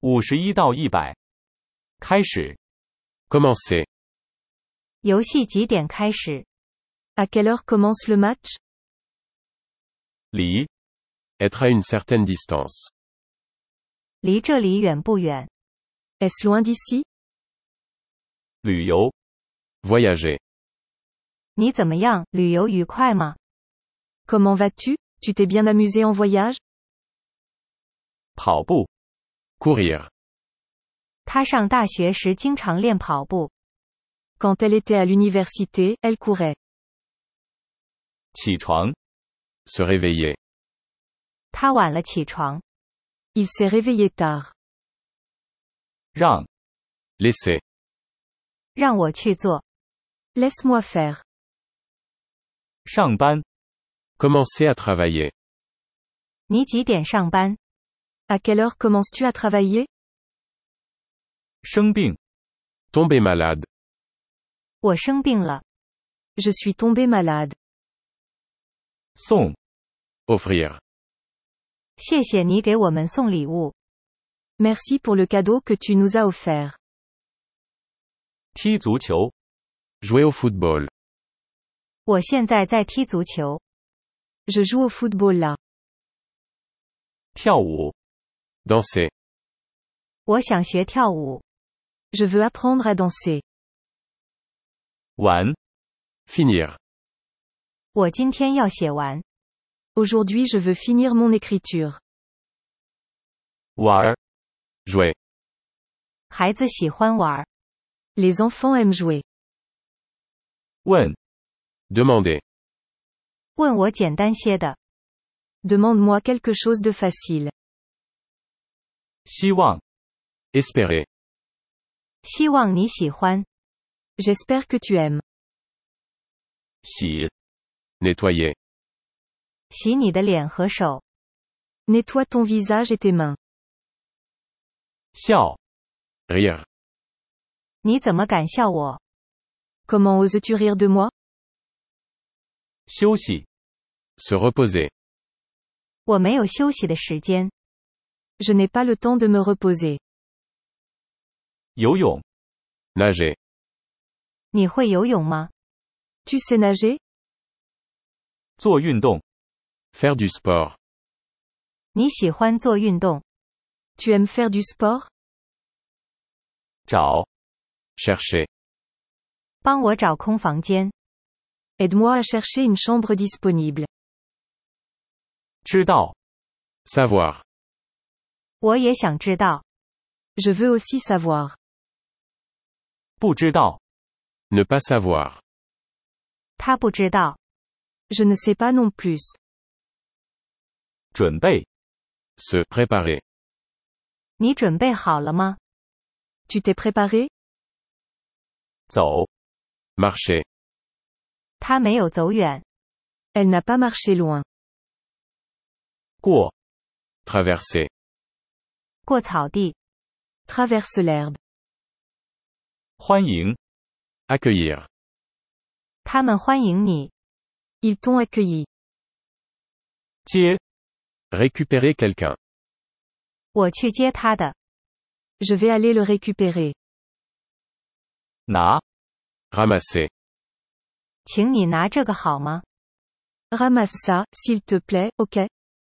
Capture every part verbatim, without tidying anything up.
五十一到一百。开始。 Commencer. 游戏几点开始？ À quelle heure commence le match? 离。 Être à une certaine distance. 离这里远不远？ Est-ce loin d'ici? 旅游。 Voyager. 你怎么样？旅游愉快吗？ Comment vas-tu? Tu t'es bien amusé en voyage? 跑步。 Courir. 她上大学时经常练跑步。 Quand elle était à l'université, elle courait. 起床。 Se réveiller. 她晚了起床。 Il s'est réveillé tard. 让。 Laisser. 让我去做。 Laisse-moi faire. 上班。 Commencer à travailler. 你几点上班？ À quelle heure commences-tu à travailler? 生病。 Tomber malade. 我生病了。 Je suis tombé malade. 送。 Offrir. 谢谢你给我们送礼物。 Merci pour le cadeau que tu nous as offert. 踢足球。 Jouer au football. 我现在在踢足球。 Je joue au football là. 跳舞。 Danser. 我想学跳舞。 Je veux apprendre à danser. 完。 Finir. 我今天要写完。 Aujourd'hui je veux finir mon écriture. 玩。 Jouer. 孩子喜欢玩。 Les enfants aiment jouer. 问。 Demander. 问我简单些的。 Demande-moi quelque chose de facile. 希望。 Espérer. 希望你喜欢。 J'espère que tu aimes. 洗。 Nettoyer. 洗你的脸和手。 Nettoie ton visage et tes mains. 笑。 Rire. 你怎么敢笑我？ Comment oses-tu rire de moi? 休息。 Se reposer. 我没有休息的时间。 Je n'ai pas le temps de me reposer. 游泳。 Nager. 你会游泳吗？ Tu sais nager? 做运动。 Faire du sport. 你喜欢做运动？ Tu aimes faire du sport? 找。 Chercher. 帮我找空房间。 Aide-moi à chercher une chambre disponible. 知道。 Savoir. 我也想知道。 Je veux aussi savoir. 不知道。 Ne pas savoir. 他不知道。 Je ne sais pas non plus. 准备。 Se préparer. 你准备好了吗？ Tu t'es préparé? 走。 Marcher. 他没有走远。 Elle n'a pas marché loin. 过。 Traverser. 过草地。 Traverse l'herbe. 欢迎。 Accueillir. 他们欢迎你。 Ils t'ont accueilli. 接。 Récupérer quelqu'un. 我去接他的。 Je vais aller le récupérer. 拿。 Ramasser. 请你拿这个好吗？ Ramasse ça, s'il te plaît, ok?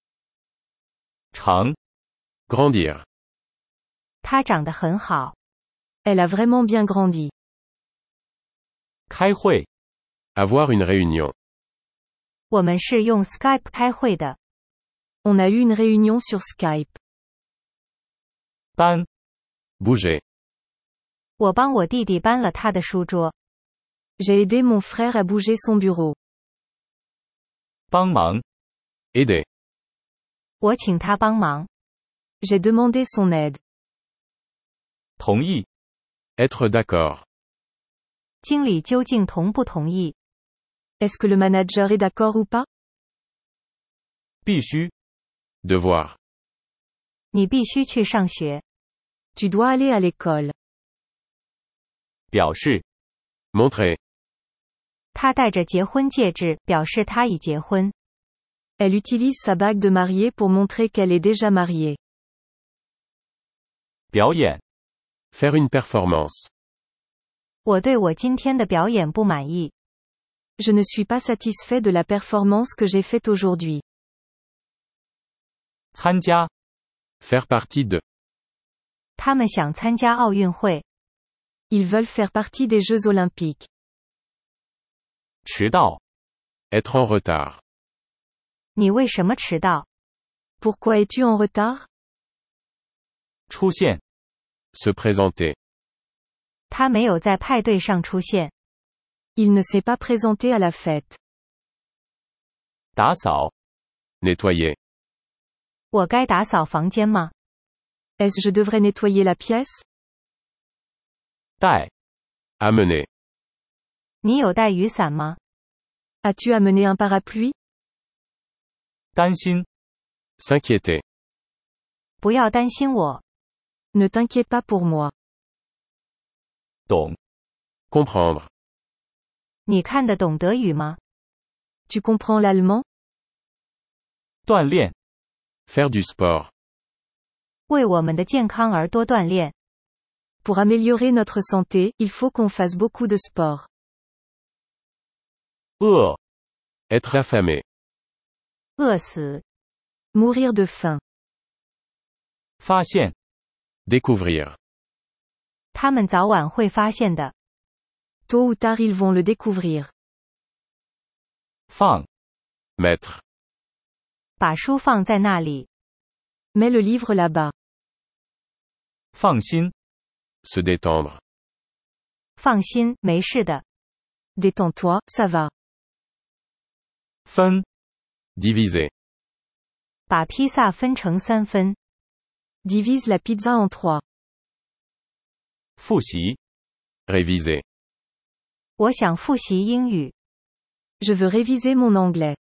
长。 Grandir. 他长得很好。 Elle a vraiment bien grandi. 开会。 Avoir une réunion. 我们是用 Skype 开会的。 On a eu une réunion sur Skype. 搬。 Bouger. 我帮我弟弟搬了他的书桌。 J'ai aidé mon frère à bouger son bureau. 帮忙。 Aider. 我请他帮忙。 J'ai demandé son aide. 同意。 Être d'accord. 经理究竟同不同意？ Est-ce que le manager est d'accord ou pas? 必须。 Devoir. 你必须去上学。 Tu dois aller à l'école. 表示。 Montrer. 他戴着结婚戒指，表示他已结婚。 Elle utilise sa bague de mariée pour montrer qu'elle est déjà mariée. 表演， Faire une performance. 我对我今天的表演不满意。 Je ne suis pas satisfait de la performance que j'ai faite aujourd'hui. 参加， Faire partie de. 他们想参加奥运会。 Ils veulent faire partie des Jeux olympiques. 迟到， Être en retard. 你为什么迟到？ Pourquoi es-tu en retard? 出现， Se présenter. 他没有在派对上出现。 Il ne s'est pas présenté à la fête. 打扫， Nettoyer. 我该打扫房间吗？ Est-ce je devrais nettoyer la pièce? 带， Amener. 你有带雨伞吗？ As-tu amené un parapluie? 担心， S'inquiéter. 不要担心我。 Ne t'inquiète pas pour moi. 懂， Comprendre. 你看得懂德语吗？ Tu comprends l'allemand? 锻炼， Faire du sport. 为我们的健康而多锻炼。 Pour améliorer notre santé, il faut qu'on fasse beaucoup de sport. 饿， Être affamé. 饿死。 Mourir de faim. 发现， Découvrir. 他们早晚会发现的。 Tôt ou tard ils vont le découvrir. 放， Mettre. 把书放在那里。 Mets le livre là-bas. 放心， Se détendre. 放心，没事的。 Détends-toi, ça va. 分， Diviser. 把披萨分成三分。 Divise la pizza en trois. 复习， Réviser. 我想复习英语。 Je veux réviser mon anglais.